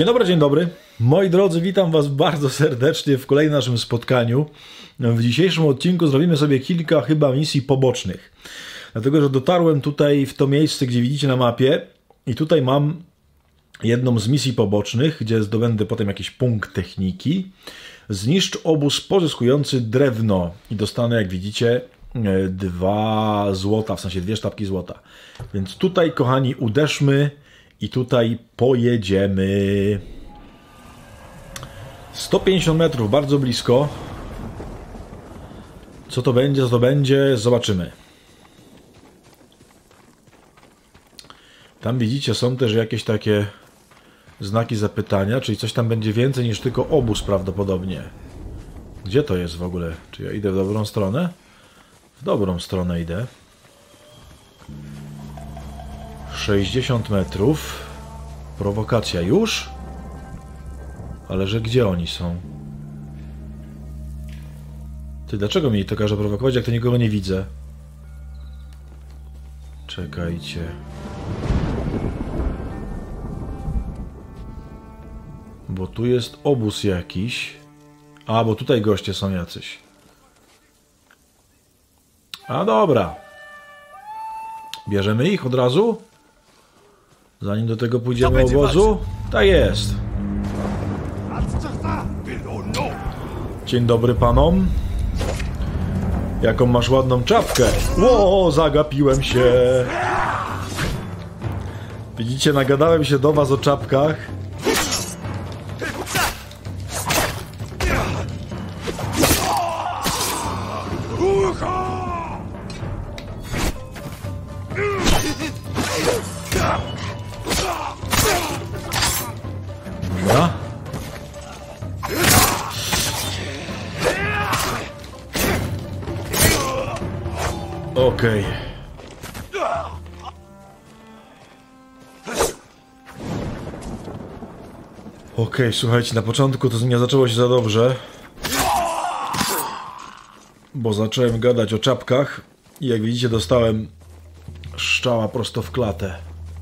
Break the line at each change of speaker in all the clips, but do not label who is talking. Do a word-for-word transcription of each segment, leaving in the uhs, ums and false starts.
Dzień dobry, dzień dobry. Moi drodzy, witam was bardzo serdecznie w kolejnym naszym spotkaniu. W dzisiejszym odcinku zrobimy sobie kilka chyba misji pobocznych. Dlatego, że dotarłem tutaj w to miejsce, gdzie widzicie na mapie i tutaj mam jedną z misji pobocznych, gdzie zdobędę potem jakiś punkt techniki. Zniszcz obóz pozyskujący drewno i dostanę, jak widzicie, dwa złota, w sensie dwie sztabki złota. Więc tutaj, kochani, uderzmy i tutaj pojedziemy. sto pięćdziesiąt metrów, bardzo blisko. Co to będzie, co to będzie, zobaczymy. Tam widzicie, są też jakieś takie znaki zapytania, czyli coś tam będzie więcej niż tylko obóz prawdopodobnie. Gdzie to jest w ogóle? Czy ja idę w dobrą stronę? W dobrą stronę idę. sześćdziesiąt metrów. Prowokacja już? Ale że gdzie oni są? Ty, dlaczego mi to każe prowokować, jak to nikogo nie widzę? Czekajcie. Bo tu jest obóz jakiś. A, bo tutaj goście są jacyś. A dobra. Bierzemy ich od razu? Zanim do tego pójdziemy obozu? Tak jest. Dzień dobry panom. Jaką masz ładną czapkę. Ło, zagapiłem się. Widzicie, nagadałem się do was o czapkach. Dobra. Okej. Okej, słuchajcie, na początku to nie zaczęło się za dobrze. Bo zacząłem gadać o czapkach i jak widzicie, dostałem strzała prosto w klatę.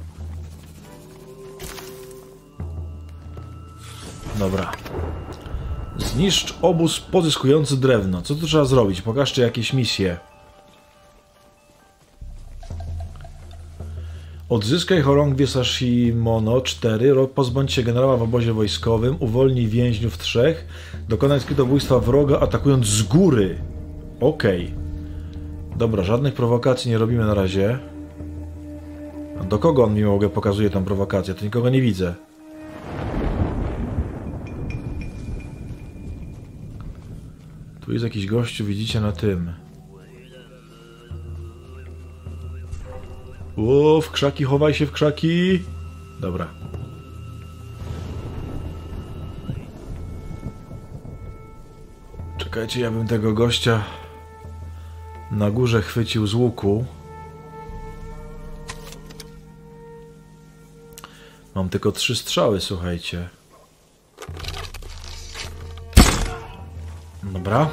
Dobra. Zniszcz obóz pozyskujący drewno. Co tu trzeba zrobić? Pokażcie jakieś misje. Odzyskaj chorągwie Sashimono cztery. Pozbądź się generała w obozie wojskowym. Uwolnij więźniów trzech. Dokonaj skrytobójstwa wroga, atakując z góry. Okej. Okay. Dobra, żadnych prowokacji nie robimy na razie. A do kogo on mi mogę pokazuje tę prowokację? To nikogo nie widzę. Tu jest jakiś gościu, widzicie, na tym. O, w krzaki, chowaj się w krzaki. Dobra. Czekajcie, ja bym tego gościa na górze chwycił z łuku. Mam tylko trzy strzały, słuchajcie. Dobra.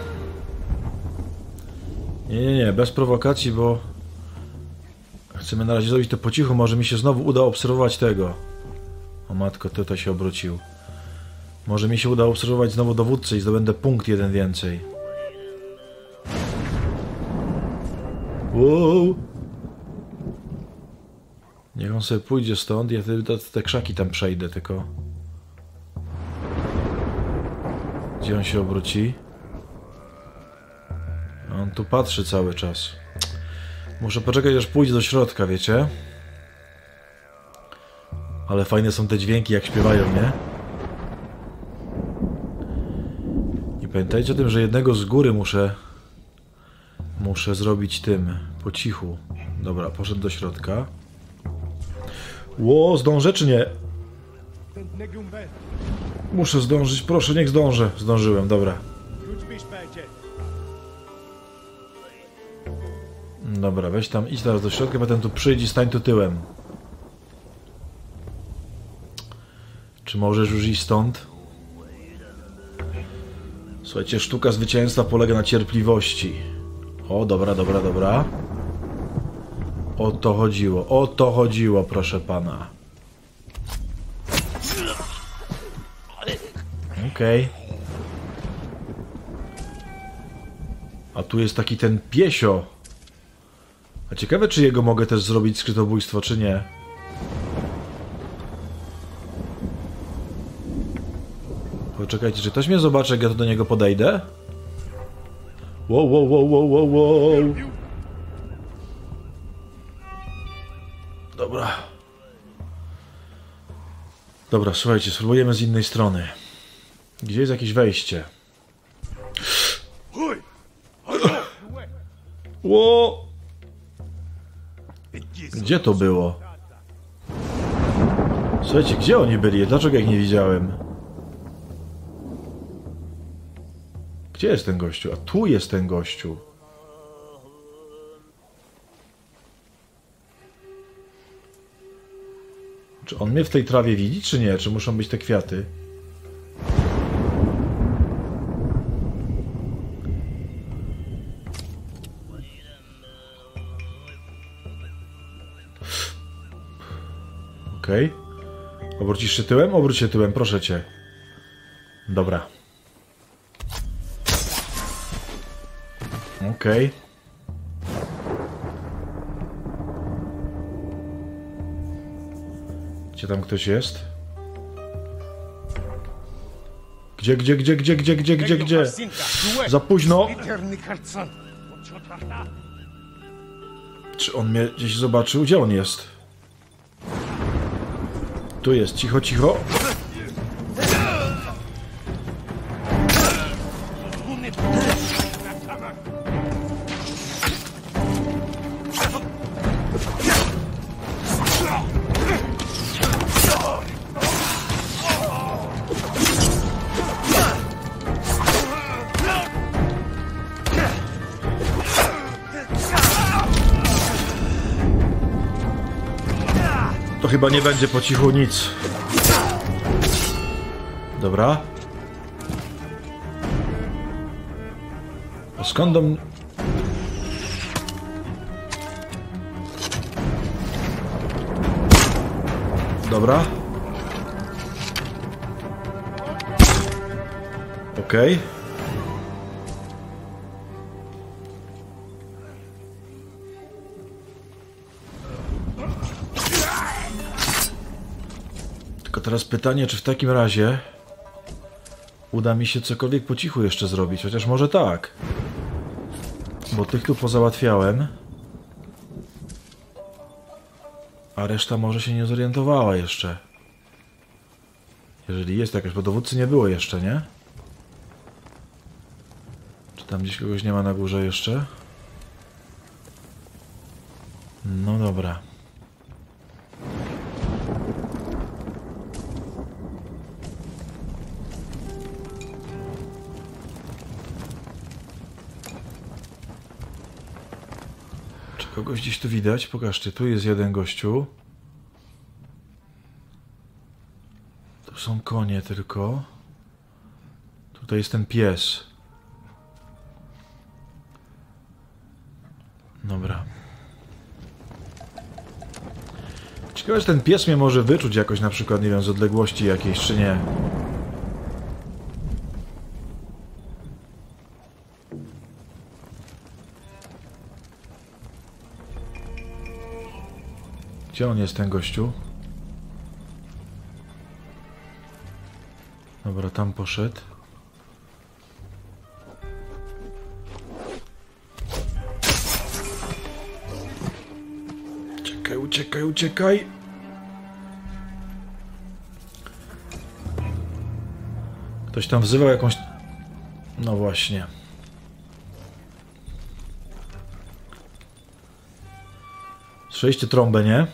Nie, nie, nie, bez prowokacji, bo chcemy na razie zrobić to po cichu. Może mi się znowu uda obserwować tego. O matko, tutaj się obrócił. Może mi się uda obserwować znowu dowódcę i zdobędę punkt jeden więcej. Wow. Niech on sobie pójdzie stąd. Ja te, te, te krzaki tam przejdę tylko. Gdzie on się obróci? On tu patrzy cały czas. Muszę poczekać, aż pójdzie do środka, wiecie? Ale fajne są te dźwięki, jak śpiewają, nie? I pamiętajcie o tym, że jednego z góry muszę... Muszę zrobić tym, po cichu. Dobra, poszedł do środka. Ło, zdążę czy nie? Muszę zdążyć, proszę, niech zdążę. Zdążyłem, dobra. Dobra, weź tam, idź teraz do środka, potem tu przyjdź i stań tu tyłem. Czy możesz już iść stąd? Słuchajcie, sztuka zwycięstwa polega na cierpliwości. O, dobra, dobra, dobra. O to chodziło, o to chodziło, proszę pana. Okej. Okay. A tu jest taki ten piesio. A ciekawe, czy jego mogę też zrobić skrytobójstwo, czy nie. Poczekajcie, czy ktoś mnie zobaczy, jak ja tu do niego podejdę? Wow, wow, wow, wow, wow, wow. Dobra. Dobra, słuchajcie, spróbujemy z innej strony. Gdzie jest jakieś wejście? Ło! Gdzie to było? Słuchajcie, gdzie oni byli? Dlaczego ich nie widziałem? Gdzie jest ten gościu? A tu jest ten gościu. Czy on mnie w tej trawie widzi, czy nie? Czy muszą być te kwiaty? Okej. Okay. Obrócisz się tyłem? Obróć się tyłem, proszę cię. Dobra. Okej. Okay. Gdzie tam ktoś jest? Gdzie, gdzie, gdzie, gdzie, gdzie, gdzie, gdzie, gdzie? Za późno! Czy on mnie gdzieś zobaczył? Gdzie on jest? Tu jest, cicho, cicho. To chyba nie będzie po cichu nic. Dobra. A skąd on... Dobra. Okej. Okay. Tylko teraz pytanie, czy w takim razie uda mi się cokolwiek po cichu jeszcze zrobić, chociaż może tak. Bo tych tu pozałatwiałem. A reszta może się nie zorientowała jeszcze. Jeżeli jest jakaś, bo dowódcy nie było jeszcze, nie? Czy tam gdzieś kogoś nie ma na górze jeszcze? No dobra. Czy kogoś gdzieś tu widać? Pokażcie, tu jest jeden gościu. Tu są konie tylko. Tutaj jest ten pies. Dobra. Ciekawe, że ten pies mnie może wyczuć jakoś, na przykład, nie wiem, z odległości jakiejś, czy nie. Gdzie on jest, ten gościu? Dobra, tam poszedł. Uciekaj, uciekaj, uciekaj! Ktoś tam wzywał jakąś... No właśnie. Słyszeliście trąbę, nie?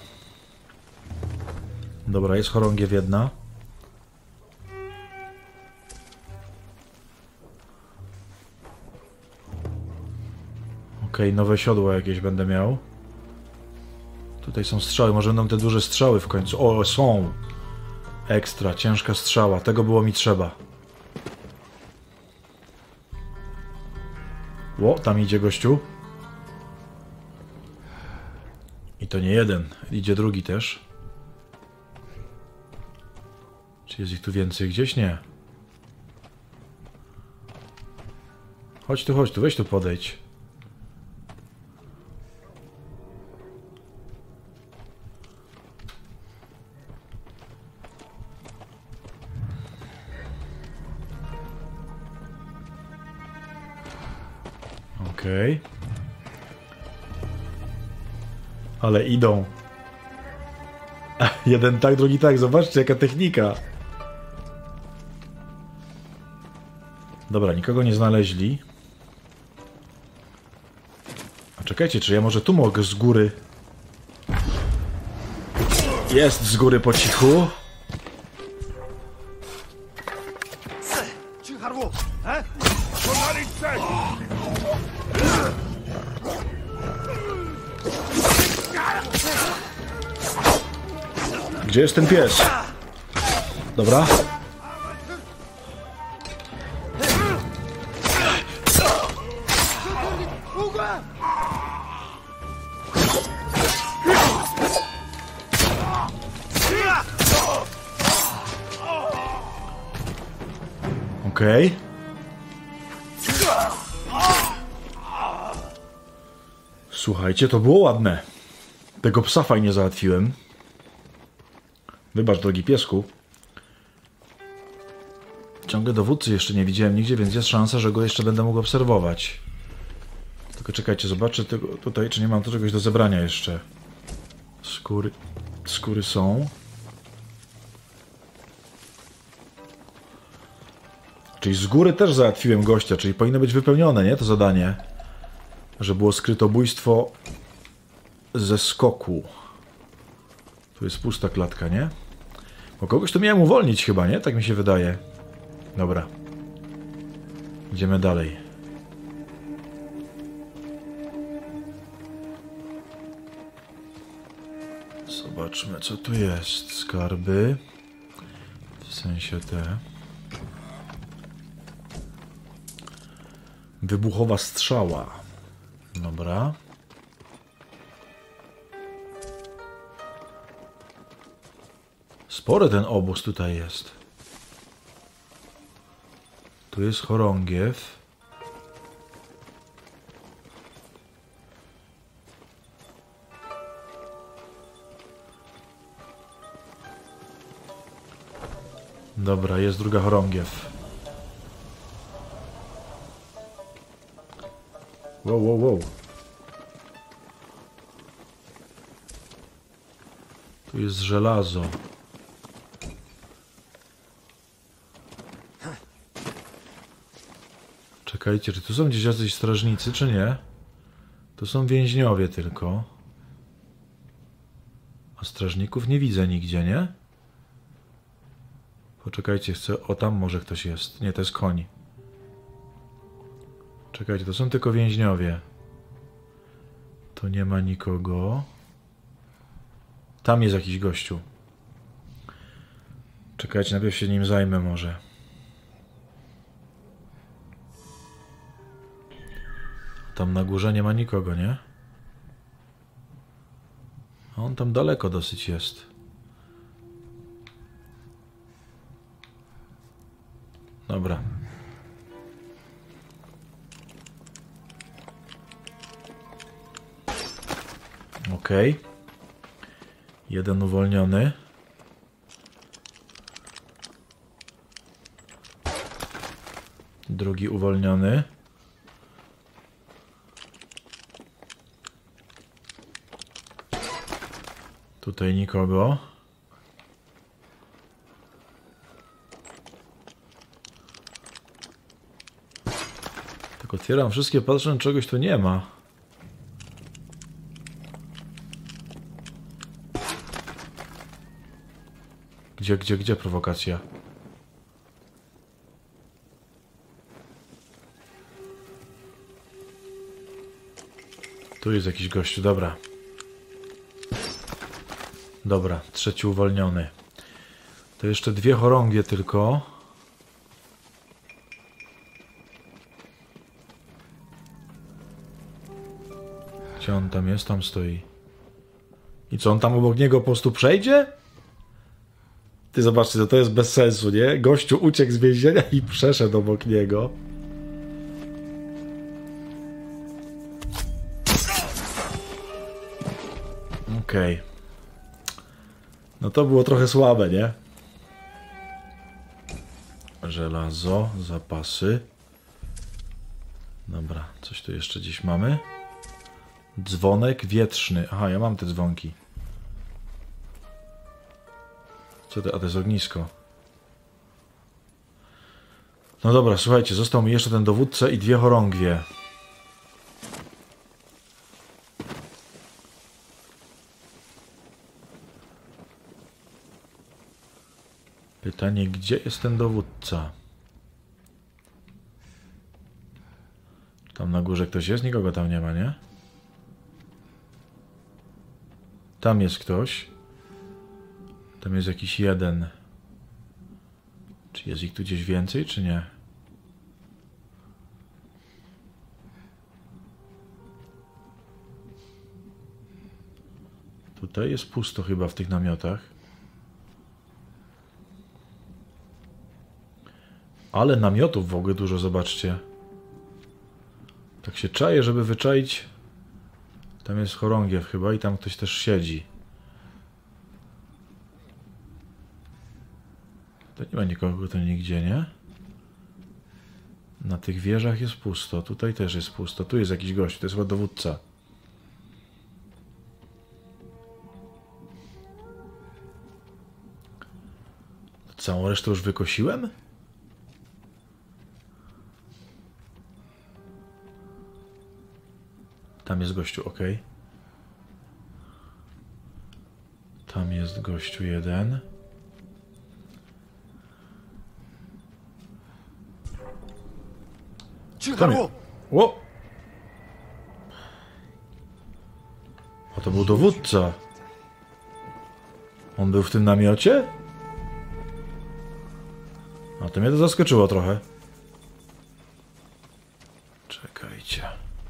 Dobra, jest chorągiew jedna. Okej, okay, nowe siodło jakieś będę miał. Tutaj są strzały, może będą te duże strzały w końcu. O, są! Ekstra, ciężka strzała, tego było mi trzeba. Ło, tam idzie gościu. I to nie jeden, idzie drugi też. Czy jest ich tu więcej gdzieś? Nie. Chodź tu, chodź tu, weź tu podejdź. Okej. Okay. Ale idą. Jeden tak, drugi tak. Zobaczcie, jaka technika. Dobra, nikogo nie znaleźli. A czekajcie, czy ja może tu mogę z góry... Jest z góry po cichu. Gdzie jest ten pies? Dobra. Okej. Okay. Słuchajcie, to było ładne. Tego psa fajnie załatwiłem. Wybacz, drogi piesku. Ciągle dowódcy jeszcze nie widziałem nigdzie, więc jest szansa, że go jeszcze będę mógł obserwować. Tylko czekajcie, zobaczę tego tutaj, czy nie mam tu czegoś do zebrania jeszcze. Skóry... Skóry są. Czyli z góry też załatwiłem gościa, czyli powinno być wypełnione, nie? To zadanie. Że było skrytobójstwo ze skoku. Tu jest pusta klatka, nie? Bo kogoś tu miałem uwolnić chyba, nie? Tak mi się wydaje. Dobra. Idziemy dalej. Zobaczmy, co tu jest. Skarby. W sensie te... Wybuchowa strzała. Dobra. Spory ten obóz tutaj jest. Tu jest chorągiew. Dobra, jest druga chorągiew. Wow, wow, wow. Tu jest żelazo. Czekajcie, czy tu są gdzieś jacyś strażnicy, czy nie? To są więźniowie tylko. A strażników nie widzę nigdzie, nie? Poczekajcie, chcę... O, tam może ktoś jest. Nie, to jest koń. Czekajcie, to są tylko więźniowie. To nie ma nikogo. Tam jest jakiś gościu. Czekajcie, najpierw się nim zajmę może. Tam na górze nie ma nikogo, nie? A on tam daleko dosyć jest. Dobra. Okej. Okay. Jeden uwolniony. Drugi uwolniony. Tutaj nikogo. Tak otwieram wszystkie, patrzę, czegoś tu nie ma. Gdzie, gdzie, gdzie prowokacja? Tu jest jakiś gościu, dobra. Dobra, trzeci uwolniony. To jeszcze dwie chorągie tylko. Gdzie on tam jest? Tam stoi. I co, on tam obok niego po prostu przejdzie? Ty zobaczcie, to, to jest bez sensu, nie? Gościu uciekł z więzienia i przeszedł obok niego. Okej. Okay. No to było trochę słabe, nie? Żelazo, zapasy. Dobra, coś tu jeszcze dziś mamy. Dzwonek wietrzny. Aha, ja mam te dzwonki. Co to? A to jest ognisko. No dobra, słuchajcie, został mi jeszcze ten dowódca i dwie chorągwie. Pytanie, gdzie jest ten dowódca? Tam na górze ktoś jest? Nikogo tam nie ma, nie? Tam jest ktoś. Tam jest jakiś jeden. Czy jest ich tu gdzieś więcej, czy nie? Tutaj jest pusto chyba w tych namiotach. Ale namiotów w ogóle dużo, zobaczcie. Tak się czaję, żeby wyczaić. Tam jest chorągiew chyba i tam ktoś też siedzi. To nie ma nikogo, to nigdzie, nie? Na tych wieżach jest pusto. Tutaj też jest pusto. Tu jest jakiś gość. To jest chyba dowódca. Całą resztę już wykosiłem? Tam jest gościu, ok. Tam jest gościu jeden. Tam jest. O! A to był dowódca. On był w tym namiocie? A to mnie to zaskoczyło trochę. Czekajcie.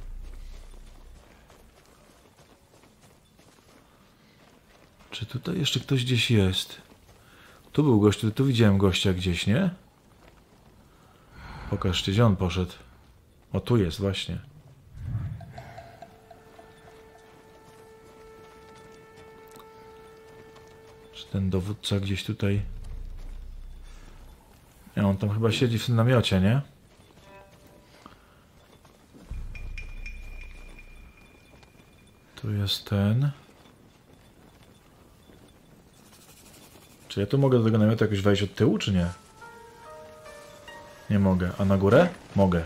Czy tutaj jeszcze ktoś gdzieś jest? Tu był gość, tu, tu widziałem gościa gdzieś, nie? Pokażcie, gdzie on poszedł. O, tu jest właśnie. Czy ten dowódca gdzieś tutaj... Nie, on tam chyba siedzi w tym namiocie, nie? Tu jest ten. Czy ja tu mogę do tego namiotu jakoś wejść od tyłu, czy nie? Nie mogę. A na górę? Mogę.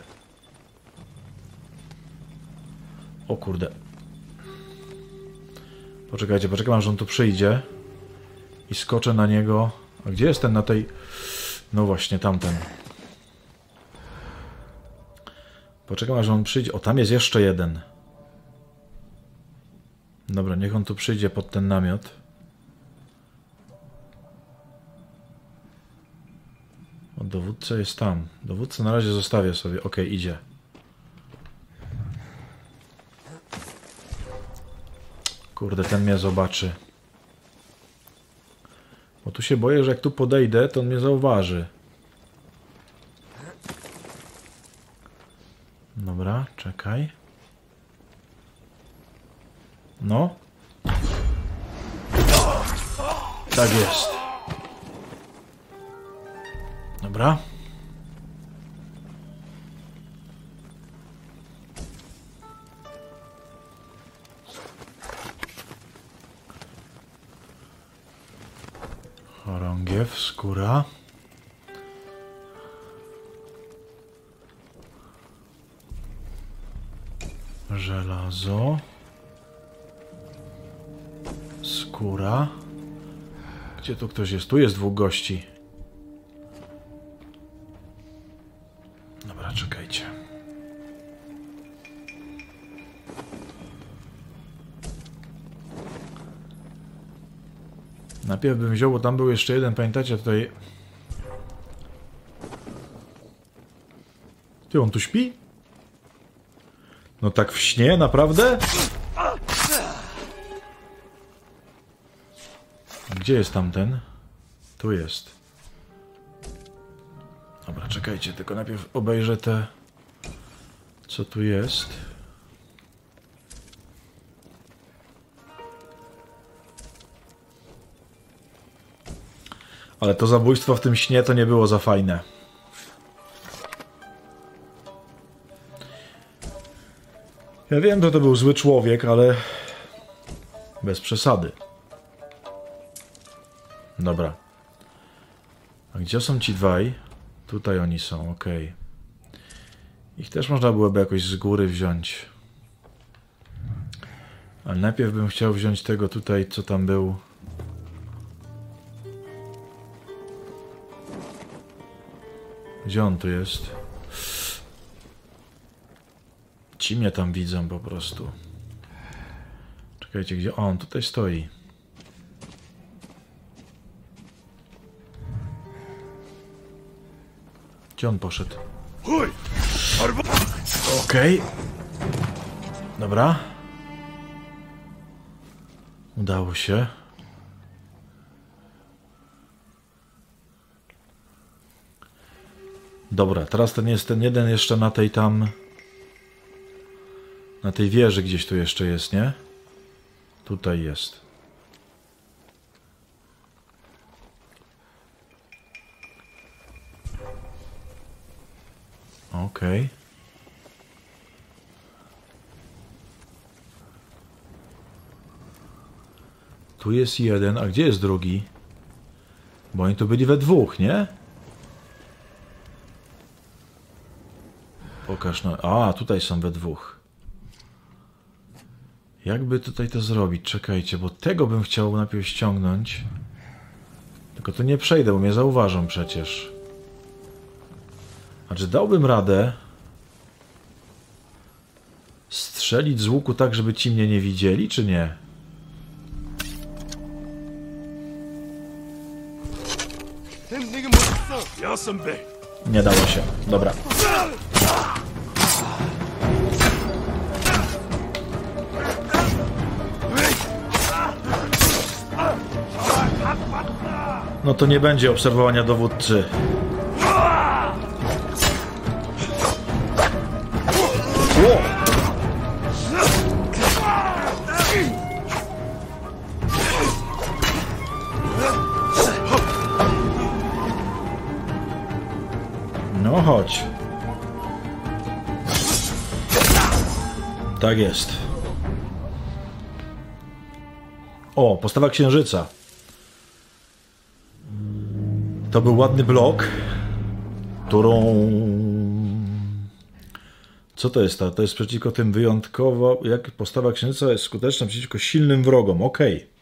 O kurde. Poczekajcie, poczekam, aż on tu przyjdzie. I skoczę na niego. A gdzie jest ten na tej... No właśnie, tamten. Poczekam, aż on przyjdzie. O, tam jest jeszcze jeden. Dobra, niech on tu przyjdzie pod ten namiot. O, dowódca jest tam. Dowódcę na razie zostawię sobie. Ok, idzie. Kurde, ten mnie zobaczy. Bo tu się boję, że jak tu podejdę, to on mnie zauważy. Dobra, czekaj. No. Tak jest. Dobra. Chorągiew, skóra. Żelazo. Skóra. Gdzie tu ktoś jest? Tu jest dwóch gości. Dobra, czekajcie. Najpierw bym wziął, bo tam był jeszcze jeden, pamiętacie tutaj... Ty, on tu śpi? No tak w śnie, naprawdę? Gdzie jest tamten? Tu jest. Dobra, czekajcie, tylko najpierw obejrzę te... Co tu jest? Ale to zabójstwo w tym śnie to nie było za fajne. Ja wiem, że to był zły człowiek, ale bez przesady. Dobra. A gdzie są ci dwaj? Tutaj oni są, ok. Ich też można byłoby jakoś z góry wziąć. Ale najpierw bym chciał wziąć tego tutaj, co tam był. Gdzie on tu jest? Ci mnie tam widzą po prostu. Czekajcie, gdzie on? Tutaj stoi. Gdzie on poszedł? Okej. Okay. Dobra. Udało się. Dobra, teraz ten jest ten jeden jeszcze na tej tam... Na tej wieży gdzieś tu jeszcze jest, nie? Tutaj jest. Okej. Okay. Tu jest jeden, a gdzie jest drugi? Bo oni tu byli we dwóch, nie? Pokaż no. A, tutaj są we dwóch. Jakby tutaj to zrobić? Czekajcie, bo tego bym chciał najpierw ściągnąć. Tylko to nie przejdę, bo mnie zauważą przecież. A czy dałbym radę strzelić z łuku tak, żeby ci mnie nie widzieli, czy nie? Nie dało się. Dobra. No to nie będzie obserwowania dowódcy. Ło! No chodź. Tak jest. O, postawa księżyca. To był ładny blok, którą... Co to jest ta? To jest przeciwko tym wyjątkowo... Jak postawa księżyca jest skuteczna przeciwko silnym wrogom. Okej. Okay.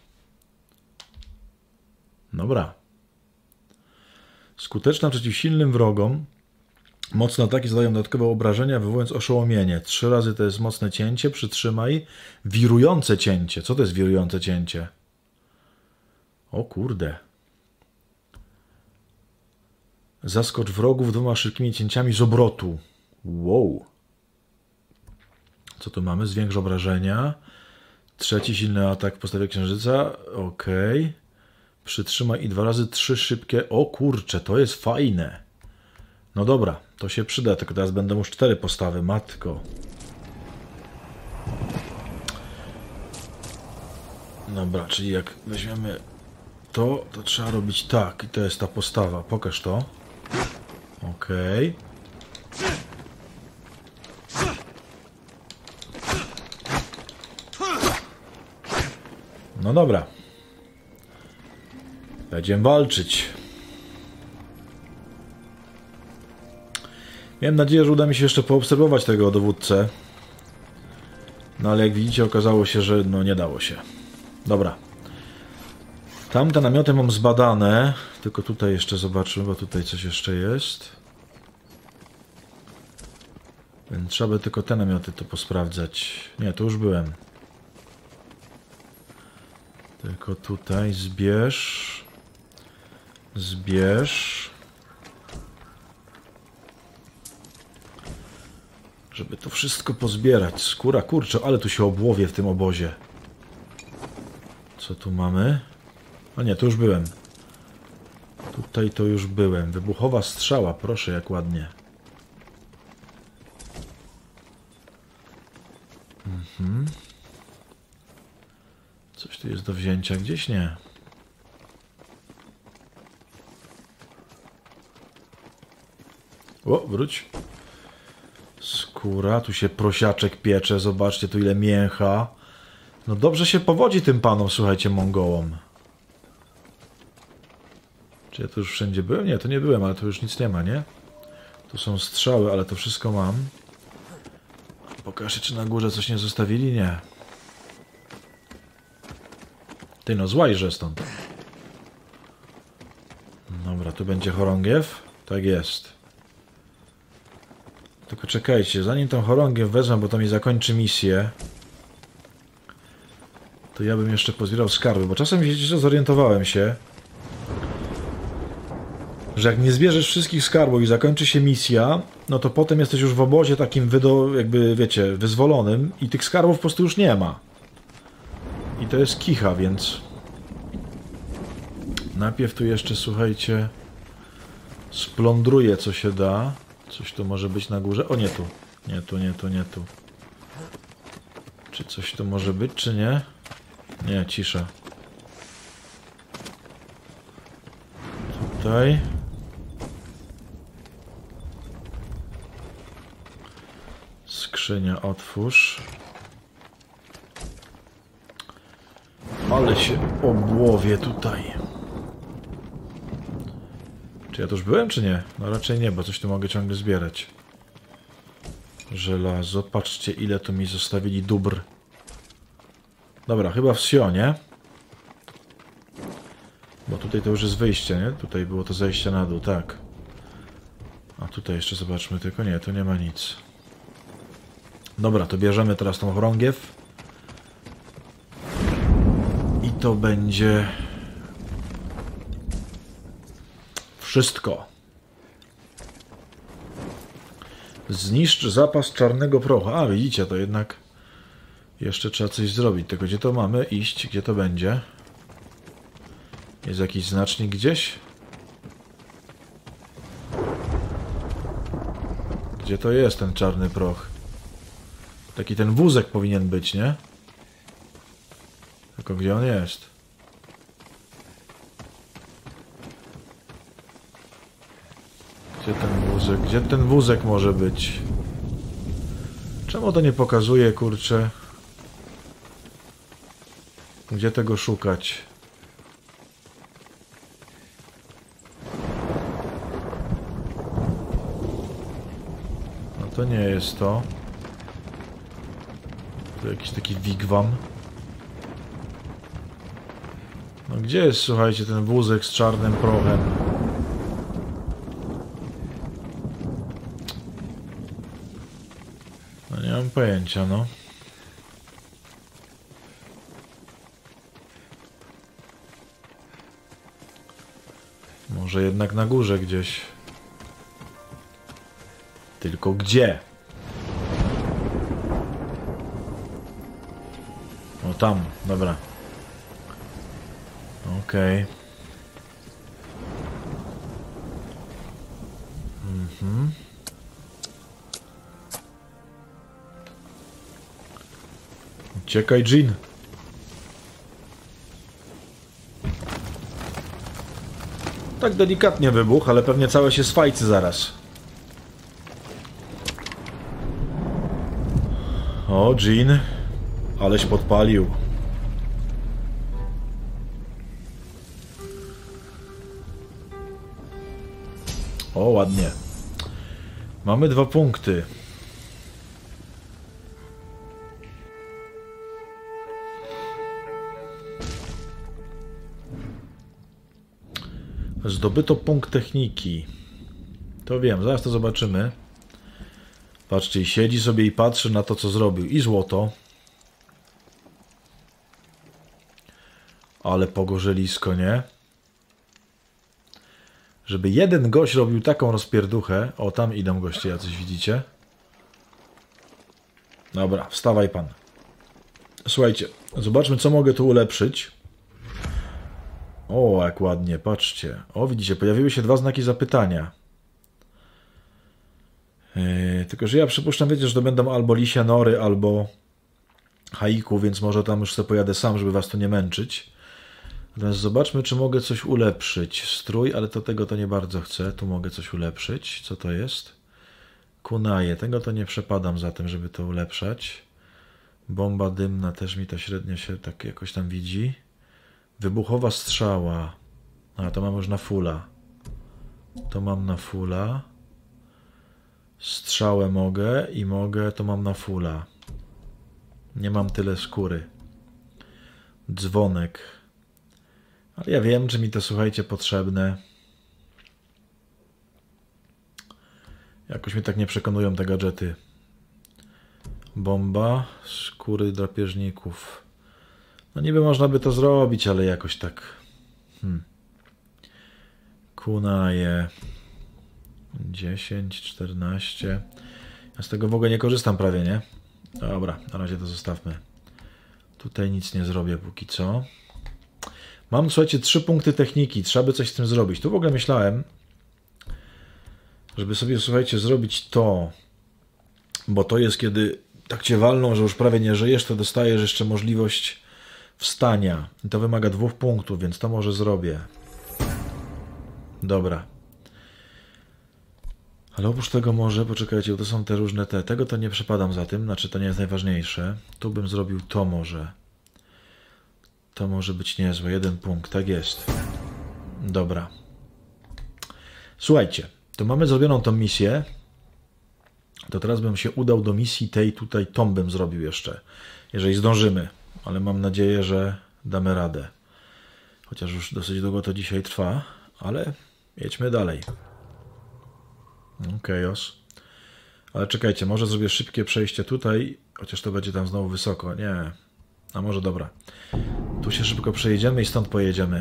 Dobra. Skuteczna przeciw silnym wrogom. Mocne ataki zadają dodatkowe obrażenia, wywołując oszołomienie. Trzy razy to jest mocne cięcie. Przytrzymaj. Wirujące cięcie. Co to jest wirujące cięcie? O kurde. Zaskocz wrogów dwoma szybkimi cięciami z obrotu. Wow. Co tu mamy? Zwiększ obrażenia. Trzeci silny atak w postawie księżyca. Ok. Przytrzymaj i dwa razy trzy szybkie. O kurcze, to jest fajne. No dobra, to się przyda, tylko teraz będą już cztery postawy. Matko. Dobra, czyli jak weźmiemy to, to trzeba robić tak. I to jest ta postawa. Pokaż to. Okej. Okay. No dobra. Będziemy walczyć. Miałem nadzieję, że uda mi się jeszcze poobserwować tego dowódcę. No ale jak widzicie, okazało się, że no nie dało się. Dobra. Tamte namioty mam zbadane. Tylko tutaj jeszcze zobaczymy, bo tutaj coś jeszcze jest. Więc trzeba by tylko te namioty to posprawdzać. Nie, tu już byłem. Tylko tutaj zbierz. Zbierz. Żeby to wszystko pozbierać. Skóra, kurczę, ale tu się obłowie w tym obozie. Co tu mamy? O nie, tu już byłem. Tutaj to już byłem. Wybuchowa strzała, proszę, jak ładnie. Mhm. Coś tu jest do wzięcia, gdzieś nie. O, wróć. Skóra, tu się prosiaczek piecze, zobaczcie tu ile mięcha. No dobrze się powodzi tym panom, słuchajcie, Mongołom. Czy ja tu już wszędzie byłem? Nie, to nie byłem, ale tu już nic nie ma, nie? Tu są strzały, ale to wszystko mam. Pokażę, czy na górze coś nie zostawili? Nie. Ty no, złajże stąd. Dobra, tu będzie chorągiew. Tak jest. Tylko czekajcie, zanim tą chorągiew wezmę, bo to mi zakończy misję, to ja bym jeszcze pozbierał skarby, bo czasem, wiecie co, zorientowałem się, że jak nie zbierzesz wszystkich skarbów i zakończy się misja, no to potem jesteś już w obozie takim, wydo, jakby, wiecie, wyzwolonym i tych skarbów po prostu już nie ma. I to jest kicha, więc... Najpierw tu jeszcze, słuchajcie, splądruję co się da. Coś tu może być na górze. O, nie tu. Nie tu, nie tu, nie tu. Czy coś tu może być, czy nie? Nie, cisza. Tutaj. Skrzynia otwórz. Ale się obłowie tutaj. Czy ja tu już byłem, czy nie? No raczej nie, bo coś tu mogę ciągle zbierać. Żelazo. Patrzcie, ile tu mi zostawili dóbr. Dobra, chyba w Sionie. Bo tutaj to już jest wyjście, nie? Tutaj było to zejście na dół, tak. A tutaj jeszcze zobaczmy tylko. Nie, tu nie ma nic. Dobra, to bierzemy teraz tą chorągiew. I to będzie... wszystko. Zniszcz zapas czarnego prochu. A, widzicie, to jednak jeszcze trzeba coś zrobić. Tylko gdzie to mamy iść? Gdzie to będzie? Jest jakiś znacznik gdzieś? Gdzie to jest ten czarny proch? Taki ten wózek powinien być, nie? Tylko gdzie on jest? Gdzie ten wózek? Gdzie ten wózek może być? Czemu to nie pokazuje, kurczę? Gdzie tego szukać? No to nie jest to. To jakiś taki wigwam. No gdzie jest, słuchajcie, ten wózek z czarnym prochem? No nie mam pojęcia, no. Może jednak na górze gdzieś. Tylko gdzie? O tam, dobra. Okej. Okay. Mhm. Uciekaj, Jean. Tak delikatnie wybuch, ale pewnie całe się sfajcy zaraz. O, Jean. Aleś podpalił. O, ładnie. Mamy dwa punkty. Zdobyto punkt techniki. To wiem, zaraz to zobaczymy. Patrzcie, siedzi sobie i patrzy na to, co zrobił. I złoto. Ale pogorzelisko, nie? Żeby jeden gość robił taką rozpierduchę. O, tam idą goście jacyś, widzicie? Dobra, wstawaj pan. Słuchajcie, zobaczmy, co mogę tu ulepszyć. O, jak ładnie, patrzcie. O, widzicie, pojawiły się dwa znaki zapytania. Yy, tylko, że ja przypuszczam, wiecie, że to będą albo Lisia Nory, albo Haiku, więc może tam już sobie pojadę sam, żeby was tu nie męczyć. Natomiast zobaczmy, czy mogę coś ulepszyć. Strój, ale to tego to nie bardzo chcę. Tu mogę coś ulepszyć. Co to jest? Kunaje. Tego to nie przepadam za tym, żeby to ulepszać. Bomba dymna też mi to średnio się tak jakoś tam widzi. Wybuchowa strzała. A, to mam już na fulla. To mam na fulla. Strzałę mogę i mogę, to mam na fulla. Nie mam tyle skóry. Dzwonek. Ale ja wiem, czy mi to, słuchajcie, potrzebne. Jakoś mnie tak nie przekonują te gadżety. Bomba. Skóry drapieżników. No niby można by to zrobić, ale jakoś tak... Hmm. Kunaje. dziesięć, czternaście. Ja z tego w ogóle nie korzystam prawie, nie? Dobra, na razie to zostawmy. Tutaj nic nie zrobię póki co. Mam, słuchajcie, trzy punkty techniki. Trzeba by coś z tym zrobić. Tu w ogóle myślałem, żeby sobie, słuchajcie, zrobić to. Bo to jest, kiedy tak cię walną, że już prawie nie żyjesz, to dostajesz jeszcze możliwość wstania. I to wymaga dwóch punktów, więc to może zrobię. Dobra. Ale oprócz tego może, poczekajcie, to są te różne te. Tego to nie przepadam za tym, znaczy to nie jest najważniejsze. Tu bym zrobił to może. To może być niezłe. Jeden punkt, tak jest. Dobra. Słuchajcie, to mamy zrobioną tą misję. To teraz bym się udał do misji tej tutaj, tą bym zrobił jeszcze. Jeżeli zdążymy. Ale mam nadzieję, że damy radę. Chociaż już dosyć długo to dzisiaj trwa. Ale jedźmy dalej. Chaos. Ale czekajcie, może zrobię szybkie przejście tutaj, chociaż to będzie tam znowu wysoko. Nie. A może dobra. Tu się szybko przejedziemy i stąd pojedziemy.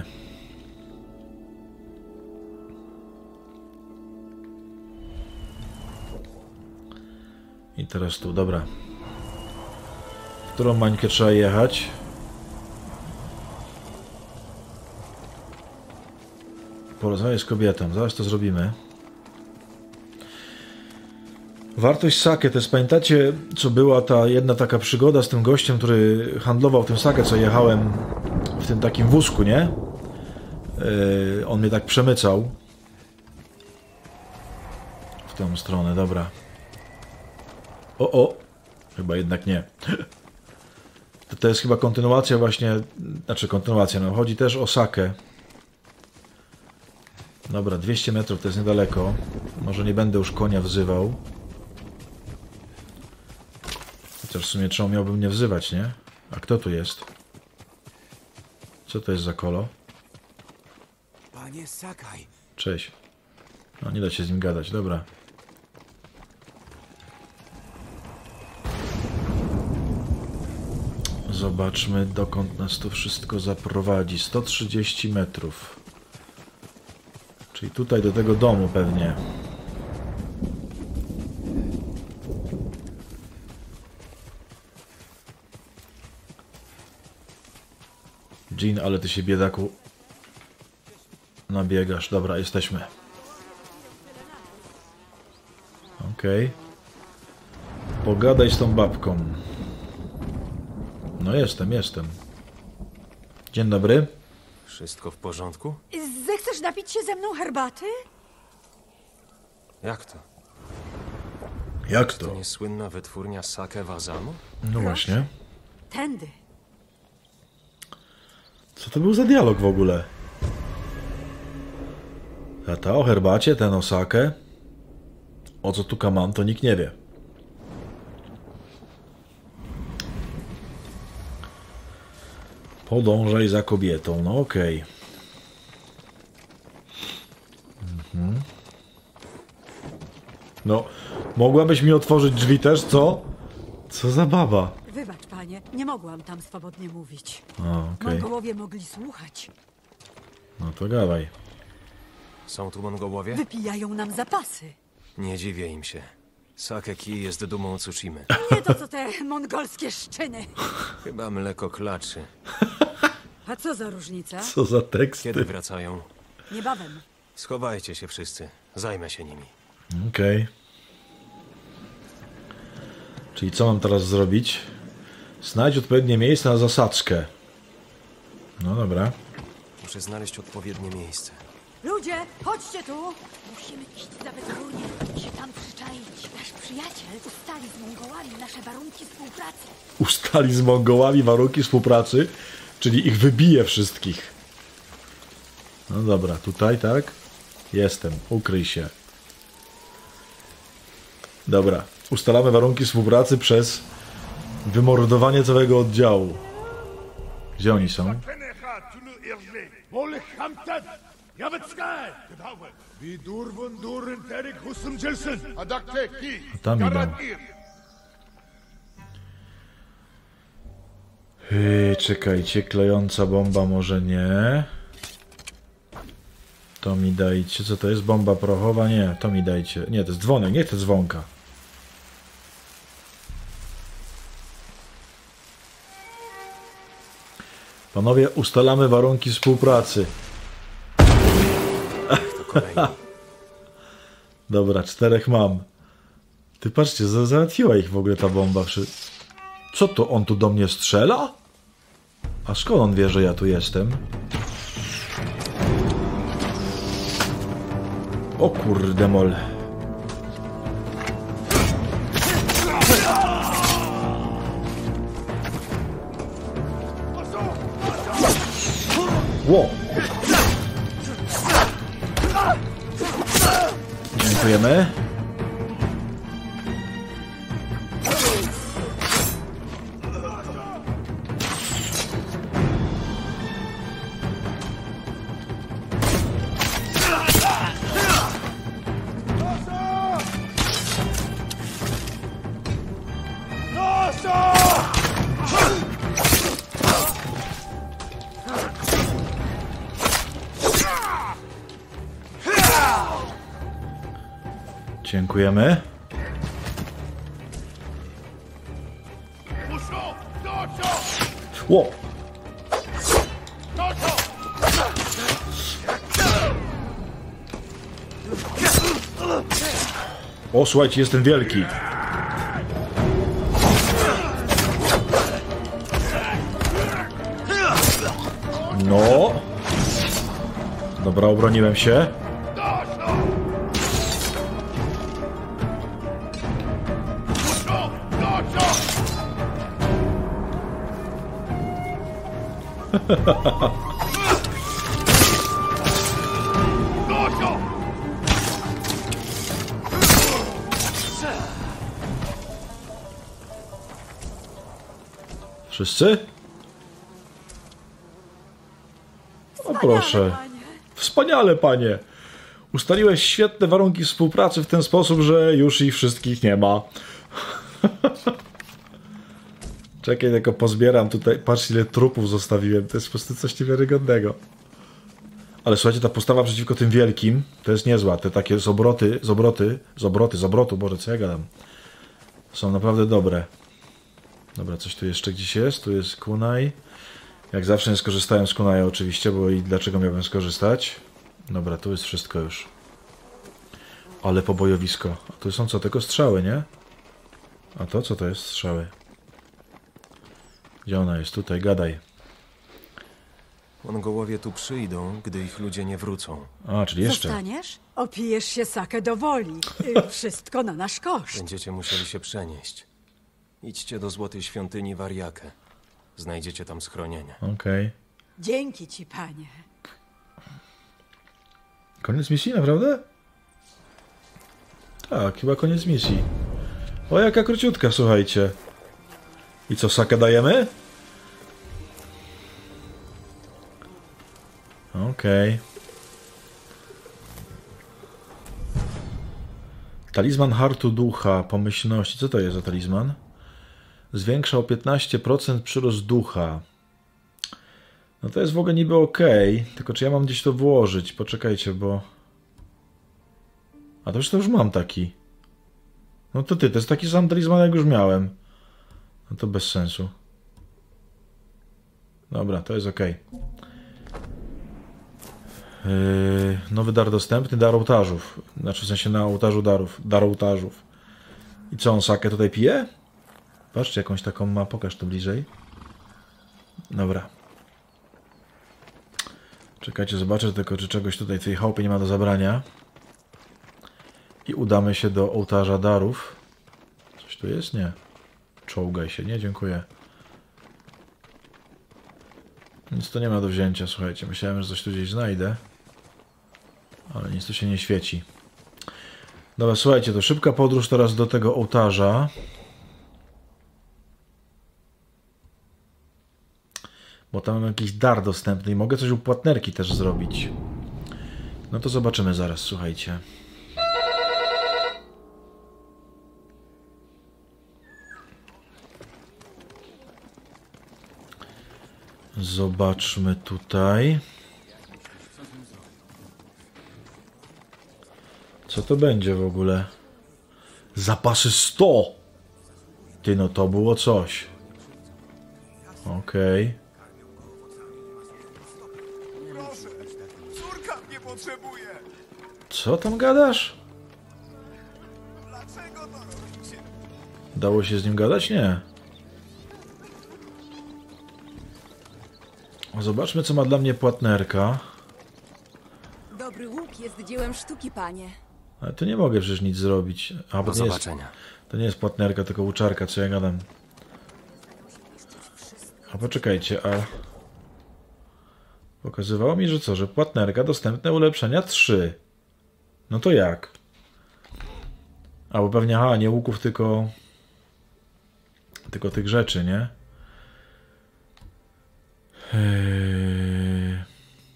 I teraz tu, dobra. W którą mańkę trzeba jechać? Porozmawiaj z kobietą. Zaraz to zrobimy. Wartość sake, to jest, pamiętacie, co była ta jedna taka przygoda z tym gościem, który handlował tym sake, co jechałem w tym takim wózku, nie? Yy, on mnie tak przemycał. W tą stronę, dobra. O, o! Chyba jednak nie. To, to jest chyba kontynuacja właśnie, znaczy kontynuacja, no chodzi też o sake. Dobra, dwieście metrów to jest niedaleko. Może nie będę już konia wzywał. Chociaż w sumie czemu miałbym nie wzywać, nie? A kto tu jest? Co to jest za kolo?
Panie Sakai.
Cześć. No nie da się z nim gadać, dobra. Zobaczmy, dokąd nas to wszystko zaprowadzi. sto trzydzieści metrów. Czyli tutaj do tego domu pewnie. Jean, ale ty się, biedaku, nabiegasz. Dobra, jesteśmy. Okej. Okay. Pogadaj z tą babką. No jestem, jestem. Dzień dobry.
Wszystko w porządku?
Zechcesz napić się ze mną herbaty?
Jak to?
Jak
To
to?
nie słynna wytwórnia Sake Wazano?
No właśnie.
Tędy.
Co to był za dialog w ogóle? A ta o herbacie, ten o sake. O co tu mam, to nikt nie wie. Podążaj za kobietą, no okej. Okay. Mhm. No, mogłabyś mi otworzyć drzwi też, co? Co za baba?
Wybacz, panie, nie mogłam tam swobodnie mówić.
A, okej. Okay.
Mongołowie mogli słuchać.
No to gadaj.
Są tu Mongołowie?
Wypijają nam zapasy.
Nie dziwię im się. Sake Ki jest dumą Tsushimy.
Nie to, co te mongolskie szczyny.
Chyba mleko klaczy.
A co za różnica?
Co za teksty?
Kiedy wracają?
Niebawem.
Schowajcie się wszyscy. Zajmę się nimi.
Okej. Okay. Czyli co mam teraz zrobić? Znajdź odpowiednie miejsce na zasadzkę. No dobra.
Muszę znaleźć odpowiednie miejsce.
Ludzie, chodźcie tu!
Musimy iść za bezgórnie i się tam przyczaić. Nasz przyjaciel ustali z Mongołami nasze warunki współpracy.
Ustali z Mongołami warunki współpracy, czyli ich wybije wszystkich. No dobra, tutaj, tak? Jestem, ukryj się. Dobra, ustalamy warunki współpracy przez wymordowanie całego oddziału. Gdzie oni są? Tam idą. Yy, czekajcie, klejąca bomba może nie. To mi dajcie. Co to jest? Bomba prochowa? Nie, to mi dajcie. Nie, to jest dzwonek, nie to dzwonka. Panowie, ustalamy warunki współpracy.
To kolejny.
Dobra, czterech mam. Ty patrzcie, za- załatwiła ich w ogóle ta bomba. Przy... Co to? On tu do mnie strzela? A skąd on wie, że ja tu jestem? O kurde mol. Ło. Dziękujemy. Dziękujemy. Ło! O, słuchajcie, jestem wielki. No. Dobra, obroniłem się. Wszyscy? O proszę.
Panie.
Wspaniale, panie. Ustaliłeś świetne warunki współpracy w ten sposób, że już ich wszystkich nie ma. Czekaj, tylko pozbieram tutaj. Patrz, ile trupów zostawiłem. To jest po prostu coś niewiarygodnego. Ale słuchajcie, ta postawa przeciwko tym wielkim to jest niezła. Te takie z obroty, z obroty, z obroty, z obrotu, Boże, co ja gadam. Są naprawdę dobre. Dobra, coś tu jeszcze gdzieś jest. Tu jest kunai. Jak zawsze nie skorzystałem z kunaja oczywiście, bo i dlaczego miałbym skorzystać? Dobra, tu jest wszystko już. Ale pobojowisko. A tu są co? Tylko strzały, nie? A to co to jest? Strzały. Gdzie ona jest? Tutaj, gadaj.
Mongołowie tu przyjdą, gdy ich ludzie nie wrócą.
A, czyli jeszcze.
Zostaniesz? Opijesz się sakę do woli. Y, Wszystko na nasz koszt.
Będziecie musieli się przenieść. Idźcie do Złotej Świątyni Wariakę. Znajdziecie tam schronienie.
Okej.
Dzięki ci, panie.
Koniec misji, naprawdę? Tak, chyba koniec misji. O, jaka króciutka, słuchajcie. I co, sakę dajemy? Okej. Talizman hartu ducha, pomyślności. Co to jest za talizman? Zwiększa o piętnaście procent przyrost ducha. No to jest w ogóle niby ok, tylko czy ja mam gdzieś to włożyć? Poczekajcie, bo... A to już to już mam taki. No to ty, to jest taki sam talizman, jak już miałem. No to bez sensu. Dobra, to jest ok. Yy, nowy dar dostępny, dar ołtarzów. Znaczy w sensie na ołtarzu darów. Dar ołtarzów. I co, on sakę tutaj pije? Patrzcie, jakąś taką ma. Pokaż to bliżej. Dobra. Czekajcie, zobaczę tylko, czy czegoś tutaj w tej chałupie nie ma do zabrania. I udamy się do ołtarza darów. Coś tu jest? Nie. Czołgaj się. Nie, dziękuję. Nic tu nie ma do wzięcia, słuchajcie. Myślałem, że coś tu gdzieś znajdę. Ale nic tu się nie świeci. Dobra, słuchajcie, to szybka podróż teraz do tego ołtarza. Bo tam mam jakiś dar dostępny i mogę coś u płatnerki też zrobić. No to zobaczymy zaraz, słuchajcie. Zobaczmy tutaj. Co to będzie w ogóle? Zapasy sto! Ty, no to było coś. Okej. Okay.
Córka mnie potrzebuje!
Co tam gadasz?
Dlaczego to robicie?
Dało się z nim gadać? Nie. Zobaczmy, co ma dla mnie płatnerka.
Dobry łuk jest dziełem sztuki, panie.
Ale to nie mogę przecież nic zrobić. A, bo
Do
to nie jest,
zobaczenia.
to nie jest płatnerka, tylko łuczarka, co ja gadam. A poczekajcie, a... Pokazywało mi, że co? Że płatnerka, dostępne ulepszenia trzy. No to jak? A, bo pewnie, aha, nie łuków, tylko... Tylko tych rzeczy, nie? Eee...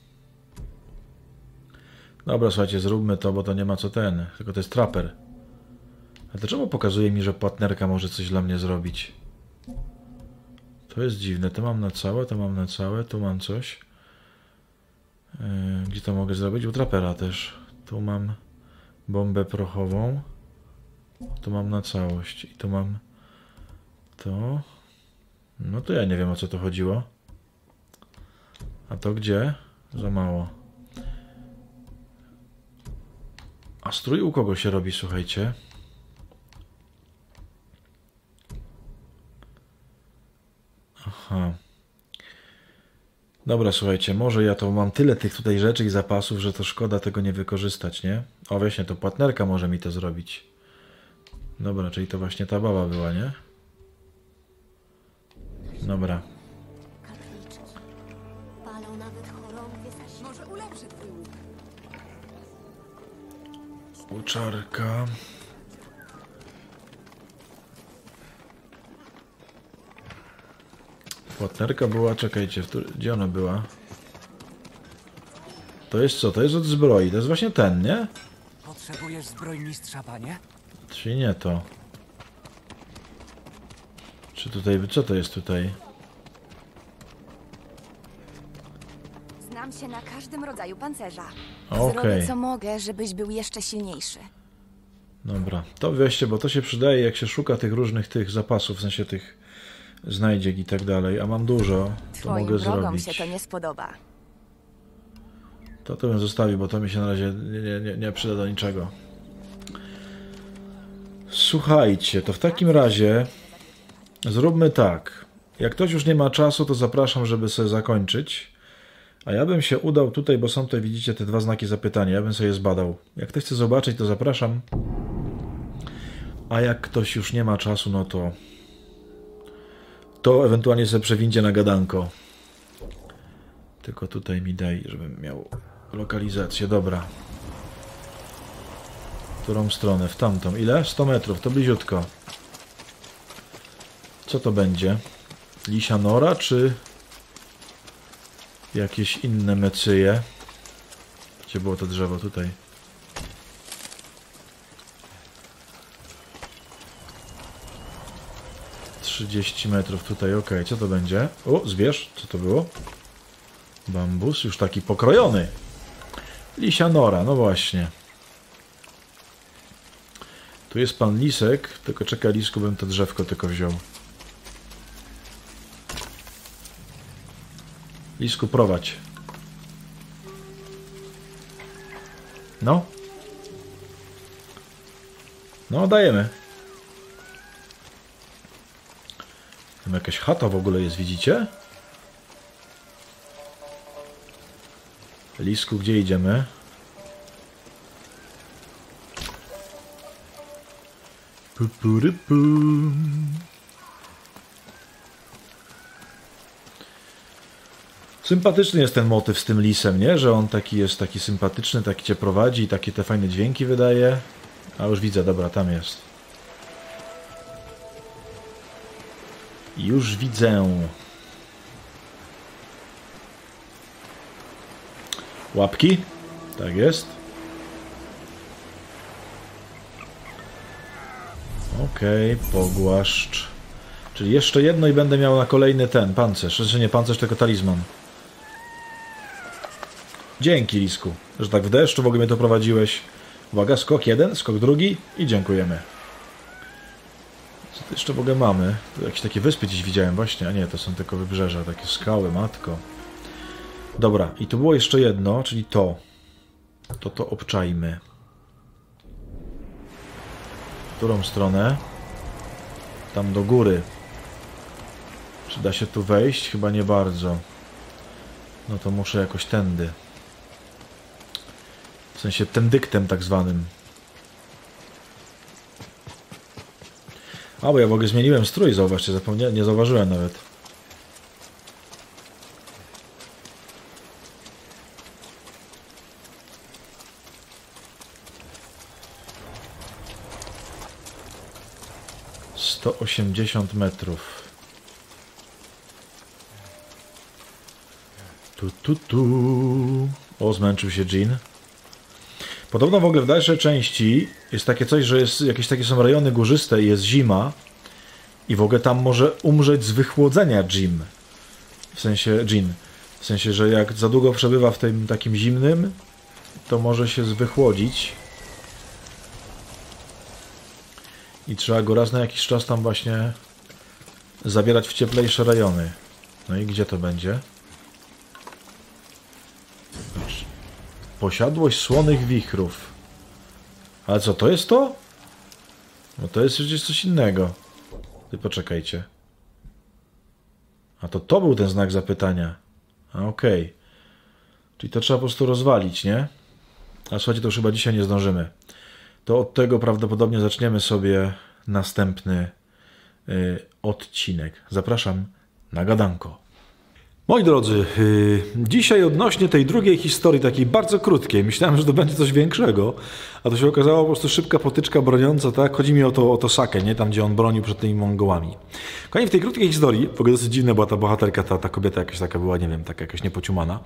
Dobra, słuchajcie, zróbmy to, bo to nie ma co ten. Tylko to jest traper. A dlaczego pokazuje mi, że płatnerka może coś dla mnie zrobić? To jest dziwne. To mam na całe, to mam na całe, tu mam coś. Eee, gdzie to mogę zrobić? U trapera też. Tu mam bombę prochową. Tu mam na całość. I tu mam to. No to ja nie wiem, o co to chodziło. A to gdzie? Za mało. A strój u kogo się robi, słuchajcie? Aha. Dobra, słuchajcie, może ja to mam tyle tych tutaj rzeczy i zapasów, że to szkoda tego nie wykorzystać, nie? O, właśnie, to płatnerka może mi to zrobić. Dobra, czyli to właśnie ta baba była, nie? Dobra.
Może ulepszy twój łuk.
Łuczarka. Płatnerka była, czekajcie, w której, gdzie ona była? To jest co? To jest od zbroi. To jest właśnie ten, nie?
Potrzebujesz zbrojmistrza, panie?
Czyli nie to. Czy tutaj, co to jest tutaj?
Znam się na każdym rodzaju pancerza.
Okej.
Zrobię co mogę, żebyś był jeszcze silniejszy.
Dobra, to weźcie, bo to się przydaje, jak się szuka tych różnych tych zapasów, w sensie tych znajdziek i tak dalej, a mam dużo, to
Twoim
mogę
wrogom
zrobić.
się to nie spodoba.
To to bym zostawił, bo to mi się na razie nie, nie, nie przyda do niczego. Słuchajcie, to w takim razie zróbmy tak. Jak ktoś już nie ma czasu, to zapraszam, żeby sobie zakończyć. A ja bym się udał tutaj, bo są tutaj, widzicie, te dwa znaki zapytania. Ja bym sobie je zbadał. Jak ktoś chce zobaczyć, to zapraszam. A jak ktoś już nie ma czasu, no to to ewentualnie sobie przewindzie na gadanko. Tylko tutaj mi daj, żebym miał lokalizację. Dobra. W którą stronę? W tamtą. Ile? sto metrów. To bliziutko. Co to będzie? Lisia nora, czy jakieś inne mecyje? Gdzie było to drzewo? Tutaj. trzydzieści metrów tutaj, ok. Co to będzie? O, zwierz, co to było? Bambus, już taki pokrojony. Lisia nora, no właśnie. Tu jest pan lisek, tylko czekaj, lisku, bym to drzewko tylko wziął. Lisku, prowadź. No. No, dajemy. Tam jakaś chata w ogóle jest, widzicie? Lisku, gdzie idziemy? Pu, pu, ry, pu. Sympatyczny jest ten motyw z tym lisem, nie? Że on taki jest taki sympatyczny, taki cię prowadzi i takie te fajne dźwięki wydaje. A już widzę, dobra, tam jest. Już widzę. Łapki? Tak jest. Okej, okay, pogłaszcz. Czyli jeszcze jedno i będę miał na kolejny ten pancerz. Znaczy nie pancerz, tylko talizman. Dzięki, Lisku, że tak w deszczu w ogóle mnie to prowadziłeś. Uwaga, skok jeden, skok drugi i dziękujemy. Co tu jeszcze w ogóle mamy? Tu jakieś takie wyspy gdzieś widziałem właśnie, a nie, to są tylko wybrzeża, takie skały, matko. Dobra, i tu było jeszcze jedno, czyli to. To to obczajmy. W którą stronę? Tam do góry. Czy da się tu wejść? Chyba nie bardzo. No to muszę jakoś tędy. W sensie tendyktem tak zwanym. A, bo ja w ogóle zmieniłem strój, zauważcie, zapomniałem, nie zauważyłem nawet. sto osiemdziesiąt metrów. Tu, tu, tu. O, zmęczył się Jean. Podobno w ogóle w dalszej części jest takie coś, że jest, jakieś takie są rejony górzyste i jest zima i w ogóle tam może umrzeć z wychłodzenia Jim. W sensie Jean. W sensie, że jak za długo przebywa w tym takim zimnym, to może się zwychłodzić. I trzeba go raz na jakiś czas tam właśnie zabierać w cieplejsze rejony. No i gdzie to będzie? Posiadłość słonych wichrów. Ale co, to jest to? No to jest przecież coś innego. Ty poczekajcie. A to to był ten znak zapytania. A okej. Okay. Czyli to trzeba po prostu rozwalić, nie? A słuchajcie, to już chyba dzisiaj nie zdążymy. To od tego prawdopodobnie zaczniemy sobie następny y, odcinek. Zapraszam na gadanko. Moi drodzy, yy, dzisiaj odnośnie tej drugiej historii, takiej bardzo krótkiej, myślałem, że to będzie coś większego, a to się okazało po prostu szybka potyczka broniąca, tak? Chodzi mi o to, o to Sakę, nie? Tam, gdzie on bronił przed tymi Mongołami. Kochani, w tej krótkiej historii, w ogóle dosyć dziwna była ta bohaterka, ta, ta kobieta jakaś taka była, nie wiem, taka jakaś niepociumana.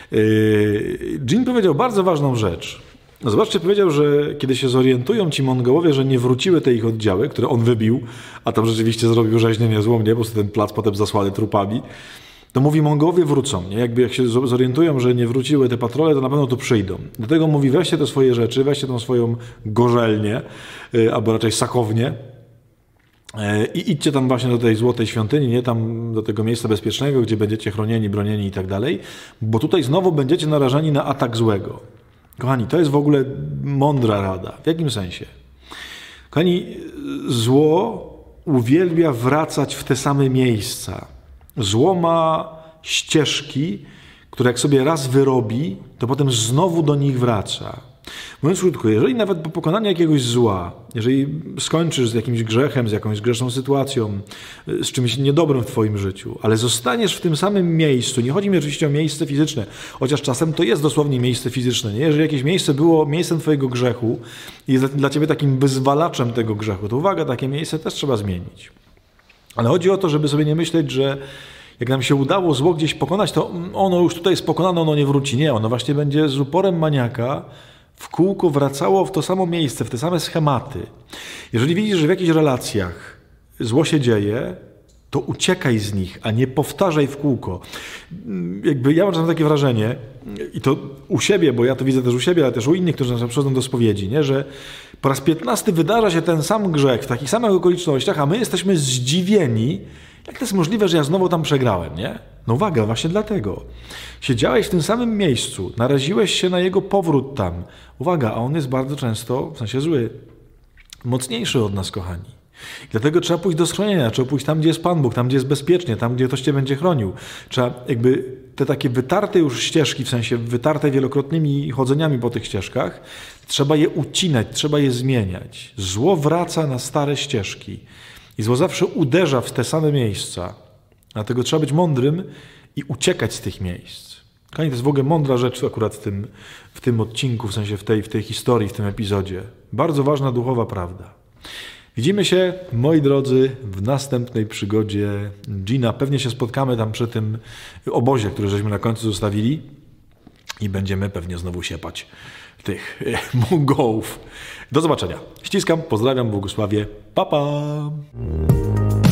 Yy, Jean powiedział bardzo ważną rzecz. No zobaczcie, powiedział, że kiedy się zorientują ci Mongołowie, że nie wróciły te ich oddziały, które on wybił, a tam rzeczywiście zrobił rzeźnię niezłą, nie? Bo ten plac potem zasłany trupami, to mówi, Mongołowie wrócą, nie? Jakby jak się zorientują, że nie wróciły te patrole, to na pewno tu przyjdą. Dlatego mówi, weźcie te swoje rzeczy, weźcie tą swoją gorzelnię, yy, albo raczej sakownię yy, i idźcie tam właśnie do tej złotej świątyni, nie? Tam do tego miejsca bezpiecznego, gdzie będziecie chronieni, bronieni i tak dalej, bo tutaj znowu będziecie narażeni na atak złego. Kochani, to jest w ogóle mądra rada. W jakim sensie? Kochani, zło uwielbia wracać w te same miejsca. Zło ma ścieżki, które jak sobie raz wyrobi, to potem znowu do nich wraca. Mówiąc krótko, jeżeli nawet po pokonaniu jakiegoś zła, jeżeli skończysz z jakimś grzechem, z jakąś grzeszną sytuacją, z czymś niedobrym w twoim życiu, ale zostaniesz w tym samym miejscu, nie chodzi mi oczywiście o miejsce fizyczne, chociaż czasem to jest dosłownie miejsce fizyczne, nie? Jeżeli jakieś miejsce było miejscem twojego grzechu i jest dla ciebie takim wyzwalaczem tego grzechu, to uwaga, takie miejsce też trzeba zmienić. Ale chodzi o to, żeby sobie nie myśleć, że jak nam się udało zło gdzieś pokonać, to ono już tutaj jest pokonane, ono nie wróci. Nie, ono właśnie będzie z uporem maniaka w kółko wracało w to samo miejsce, w te same schematy. Jeżeli widzisz, że w jakichś relacjach zło się dzieje, to uciekaj z nich, a nie powtarzaj w kółko. Jakby ja mam czasem takie wrażenie, i to u siebie, bo ja to widzę też u siebie, ale też u innych, którzy nas przychodzą do spowiedzi, nie? Że po raz piętnasty wydarza się ten sam grzech w takich samych okolicznościach, a my jesteśmy zdziwieni, jak to jest możliwe, że ja znowu tam przegrałem, nie? No uwaga, właśnie dlatego. Siedziałeś w tym samym miejscu, naraziłeś się na jego powrót tam. Uwaga, a on jest bardzo często, w sensie zły, mocniejszy od nas, kochani. I dlatego trzeba pójść do schronienia, trzeba pójść tam, gdzie jest Pan Bóg, tam, gdzie jest bezpiecznie, tam, gdzie ktoś cię będzie chronił. Trzeba jakby te takie wytarte już ścieżki, w sensie wytarte wielokrotnymi chodzeniami po tych ścieżkach, trzeba je ucinać, trzeba je zmieniać. Zło wraca na stare ścieżki i zło zawsze uderza w te same miejsca. Dlatego trzeba być mądrym i uciekać z tych miejsc. Kochani, to jest w ogóle mądra rzecz akurat w tym, w tym odcinku, w sensie w tej, w tej historii, w tym epizodzie. Bardzo ważna duchowa prawda. Widzimy się, moi drodzy, w następnej przygodzie Gina. Pewnie się spotkamy tam przy tym obozie, który żeśmy na końcu zostawili i będziemy pewnie znowu siepać tych Mongołów. Do zobaczenia. Ściskam, pozdrawiam, błogosławię. Pa, pa!